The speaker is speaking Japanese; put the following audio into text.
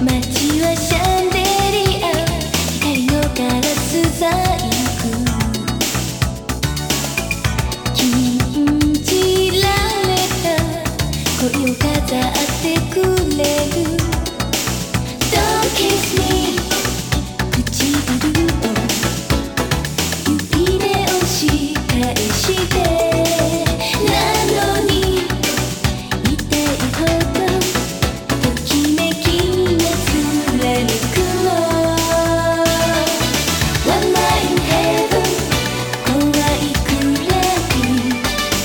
街はシャンデリア、光のガラス細工、禁じられた恋を飾ってくれる